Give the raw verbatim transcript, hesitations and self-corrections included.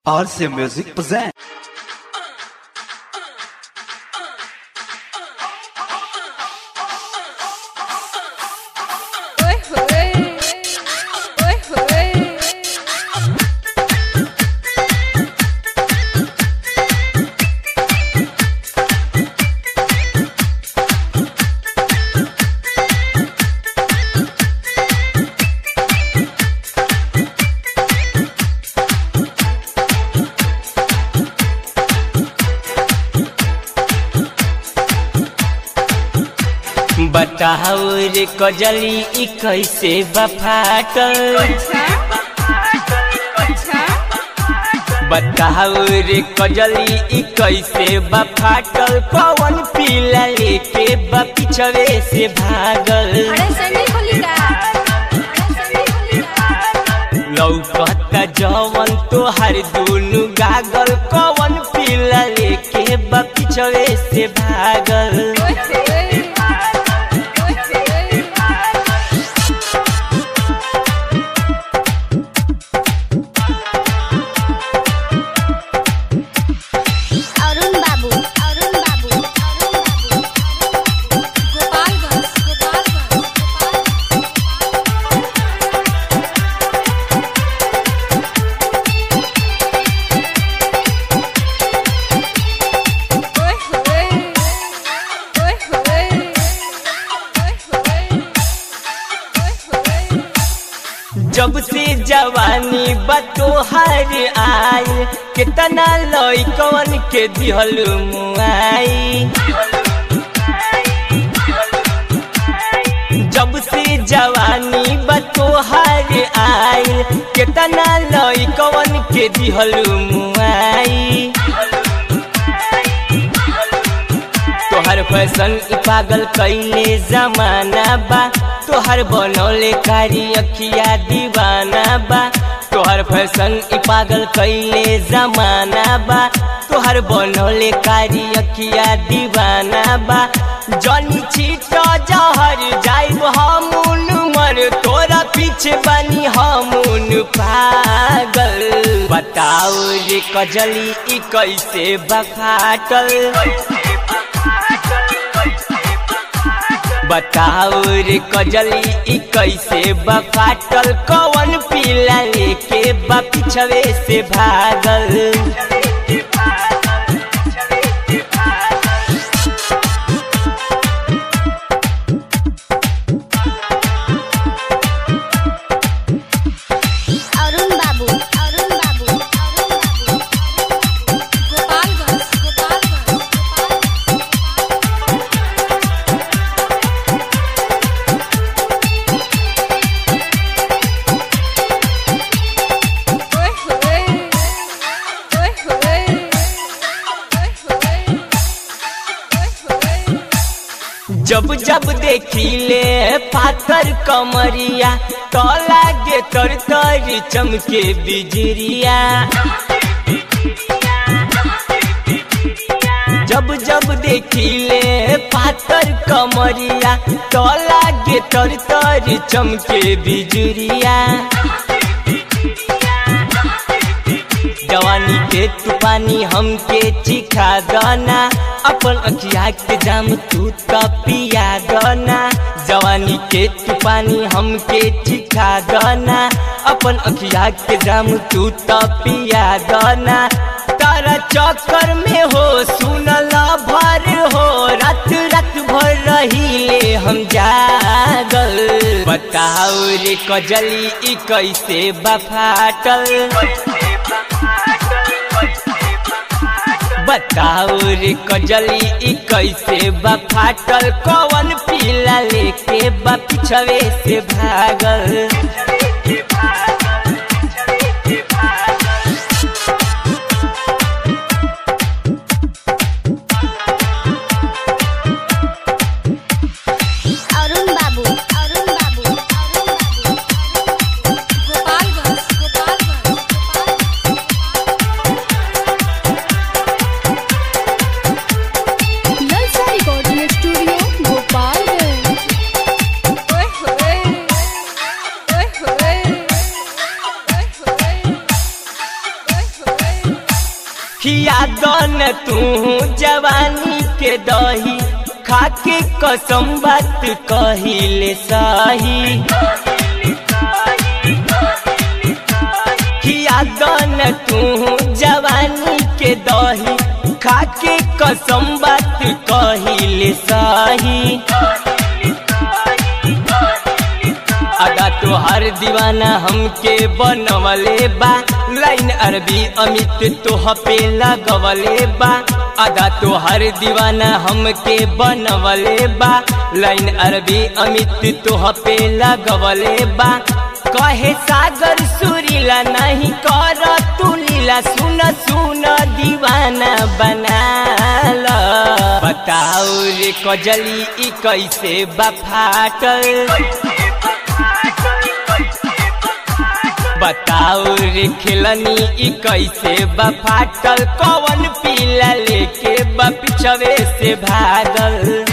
R C Music presents. बताओ रे कजली ई कैसे बफाटल। बताओ रे कजली ई कैसे बफाटल। पवन पीला लेके बपिछवे से भागल। लौकता जवन तोहर दुनु गागल। पवन पीला लेके बपिछवे से भागल। जब से जवानी बतोहर आए कितना लइकन के दिहल मुआई। जब से जवानी बतोहर आए कितना लइकन के दिहल मुआई। तोहर फैशन पागल कैले जमाना बा। तोहर बनौले कारी अखिया दीवाना बा। तोहर फैशन पागल कैले जमाना बा। तोहर बनौले कारी अखिया दीवाना बा। जनी छीट जहर जाइब हमून मर तोरा पीछे बनी हमून पागल। बताओ रे कजली ई कैसे बफाटल। बताओ रे कजली ई कैसे बफाटल। कवन पीला लेके बपिछवे से भागल। जब जब देखिले पाथर कमरिया तो लागे तर तर चमके बिजरिया। जब जब देखिले पाथर कमरिया तो लागे तर तर चमके बिजरिया। जवानी के तू पानी हमके चिखा दना। अपन अखिया के जाम तू तो पिया दना। जवानी के तू पानी हमके चिखा दना। अपन अखिया के जाम तू तो पिया दना। तारा चक्कर में हो सुनला भर हो रात रात भर रहीले हम जागल। बताओ रे कजली ई कैसे बफाटल। बताओ रे कजली ई कैसे बफाटल। कवन पीला लेके बपिछवे से भागल। Hey, hey. खिया दन तू जवानी के दही खाके कसम बात कहिले सही खिया दन तू जवानी के दही खाके कसम बात कहिले सही आगा तो हर दीवाना हमके बनवले बा लाइन अरबी अमित तोह पे लगवले बा आगा तो हर दीवाना हमके बनवले बा लाइन अरबी अमित तोह पे लगवले बा कहे सागर सुरीला नहीं कर तू लीला सुन सुन दीवाना बनाला बताओ रे कजली ई कैसे बफाटल बताओ रे खिलनी ई कैसे बफाटल कौन पीला लेके बपिछवे से भागल।